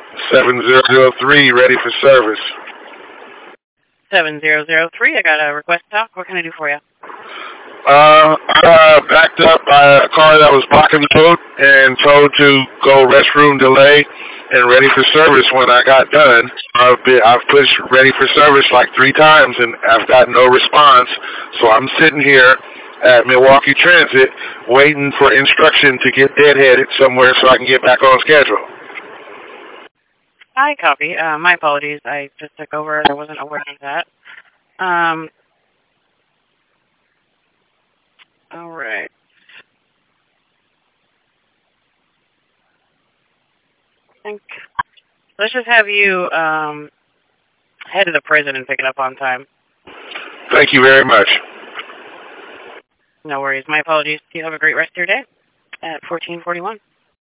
7003, ready for service. 7003, I got a request talk. What can I do for you? I backed up by a car that was blocking the road and told to go restroom delay and ready for service when I got done. I've pushed ready for service like 3 times and I've got no response. So I'm sitting here at Milwaukee Transit waiting for instruction to get deadheaded somewhere so I can get back on schedule. I copy. My apologies. I just took over. I wasn't aware of that. All right. Let's just have you head to the prison and pick it up on time. Thank you very much. No worries. My apologies. You have a great rest of your day at 1441.